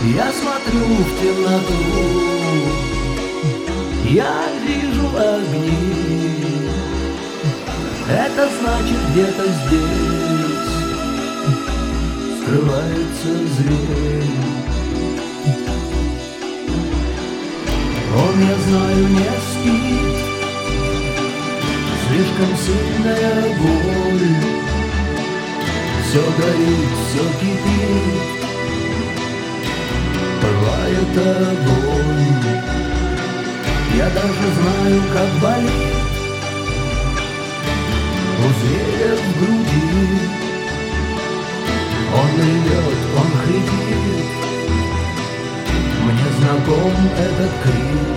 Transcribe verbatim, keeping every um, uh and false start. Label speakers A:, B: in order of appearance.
A: Я смотрю в темноту, я вижу огни. Это значит, где-то здесь скрывается зверь. Он, я знаю, не спит, слишком сильная боль. Все горит, все кипит, пылает огонь. Я даже знаю, как болит у зверя в груди. Он ревет, он хрипит, мне знаком этот крик.